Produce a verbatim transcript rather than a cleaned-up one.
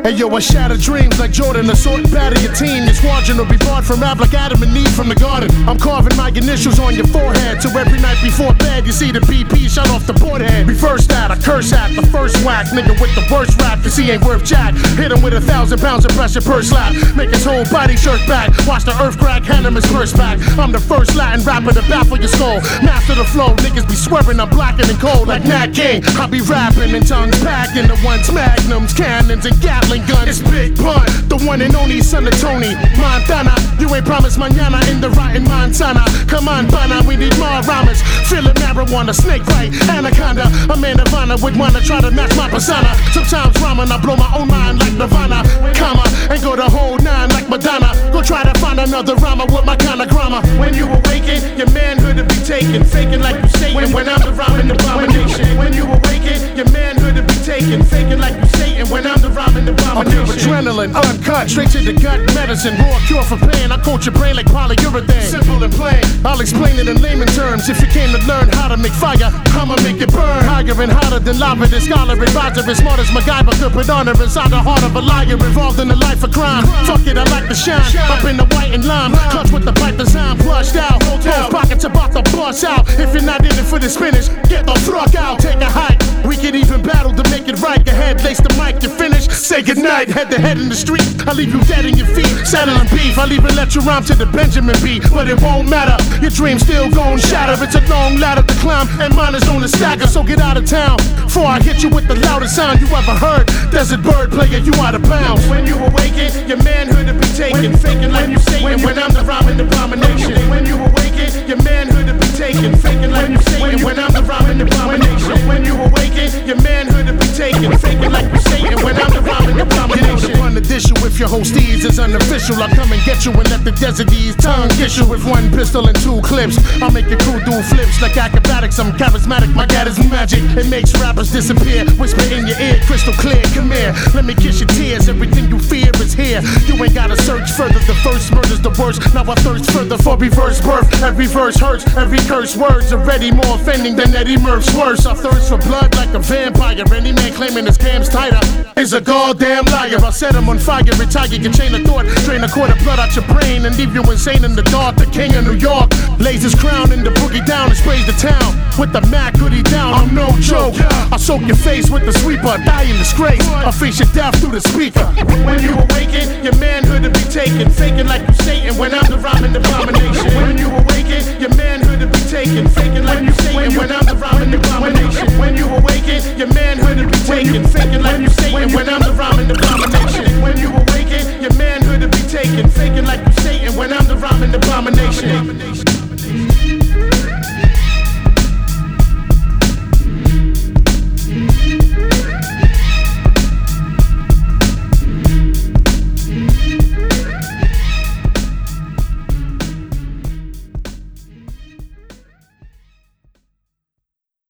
Hey yo, I shatter dreams like Jordan, assault batter your team. Your squadron will be barred from rap like Adam and Eve from the garden. I'm carving my initials on your forehead, so every night before bed you see the B P shut off the board head. Reverse that, I curse at the first whack, nigga with the worst rap, cause he ain't worth jack. Hit him with a thousand pounds of pressure per slap, make his whole body shirt back. Watch the earth crack, hand him his purse back. I'm the first Latin rapper to baffle your skull. Master the flow, niggas be swerving, I'm blacking and cold like Nat King. I be rapping and tongues packing the ones, magnums, cannons, and Gatling guns. It's Big Pun, the one and only son of Tony Montana. You ain't promised mañana in the rotten Montana. Come on, Bana, we need more rhymes. Feeling marijuana, snake bite, anaconda. A man of honor would wanna try to match my persona. Sometimes ramen, I blow my own mind like Nirvana, comma, and go the whole nine like Madonna. Go try to find another rhymer with my kind of grammar. When you awaken, your manhood to be taken, faking like you Satan. When I'm the rhyming abomination. When you awaken, your manhood to be taken, faking like you Satan. When I'm the rhyming abomination. Adrenaline, uncut, straight to the gut medicine. Raw cure for pain, I coat your brain like polyurethane. Simple and plain, I'll explain it in layman terms. If you came to learn how to make fire, I'ma make it burn. Higher and hotter than lava, the scholar advisor as smart as MacGyver could put honor inside the heart of a liar involved in a life of crime. Fuck it, I like to shine, up in the white and lime. Clutch with the pipe design, flushed out. Both pockets about to bust out. If you're not in it for the spinach, get the fuck out. Take a hike, we can even battle to make it right. Go ahead, lace the mic, you finish, say goodnight. Head to head in the street, I leave you dead in your feet. Saddling beef, I'll even let you rhyme to the Benjamin beat. But it won't matter, your dream's still gon' shatter. It's a long ladder to climb, and mine is on the stacker. So get out of town, before I hit you with the loudest sound you ever heard. Desert bird player, you out of bounds. When you awaken, your manhood to be taken, faking like you Satan. When I'm the rhyming abomination. When you awaken, your manhood to be taken, faking like you Satan. When I'm the rhyming abomination. When you awaken, your manhood to be taken, faking like you Satan. When I'm the rhyming abomination. Run the issue if your whole steeds is unofficial. I'll come and get you and let the desert ease tongue kiss you with one pistol and two clips. I'll make your crew do flips like acrobatics. I'm charismatic, my dad is magic. It makes rappers disappear. Whisper in your ear, crystal clear. Come here, let me kiss your tears. Everything you fear is here. You ain't gotta search further. The first murder's the worst. Now I thirst further for reverse birth. Every verse hurts, every curse word's already more offending than Eddie Murph's worse. I thirst for blood like a vampire. Any man claiming his cam's tighter is a goddamn liar. I'll set him on fire, retire your chain of thought, drain a quart of blood out your brain and leave you insane in the dark. The king of New York lays his crown in the boogie down and sprays the town with the Mac hoodie down. I'm no joke. I'll soak your face with the sweeper, die in disgrace. I'll face your death through the speaker. When you awaken, your manhood to be taken, faking like you Satan. When I'm the rhyming abomination. When you awaken, your manhood to be taken, faking like you Satan. When I'm the rhyming abomination. When you awaken, your manhood to be taken, faking like you Satan. When I'm the rhyming abomination. When you awaken, your manhood to be taken, faking like you Satan. When I'm the rhyming abomination.